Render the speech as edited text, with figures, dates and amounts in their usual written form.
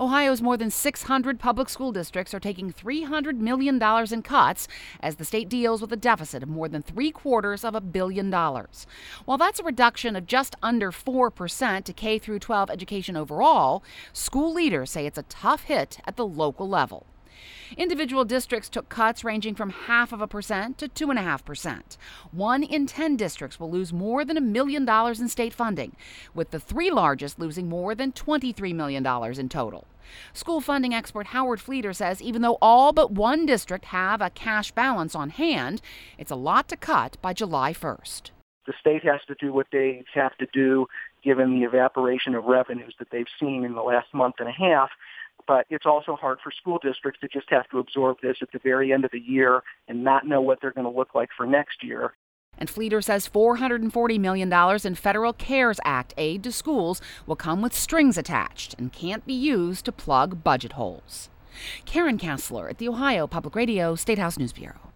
Ohio's more than 600 public school districts are taking $300 million in cuts as the state deals with a deficit of more than $750 million. While that's a reduction of just under 4% to K through 12 education overall, school leaders say it's a tough hit at the local level. Individual districts took cuts ranging from 0.5% to 2.5%. 1 in 10 districts will lose more than $1 million in state funding, with the 3 largest losing more than $23 million in total. School funding expert Howard Fleeter says even though all but 1 district have a cash balance on hand, it's a lot to cut by July 1st. The state has to do what they have to do given the evaporation of revenues that they've seen in the last month and a half. But it's also hard for school districts to just have to absorb this at the very end of the year and not know what they're going to look like for next year. And Fleeter says $440 million in federal CARES Act aid to schools will come with strings attached and can't be used to plug budget holes. Karen Kassler at the Ohio Public Radio State House News Bureau.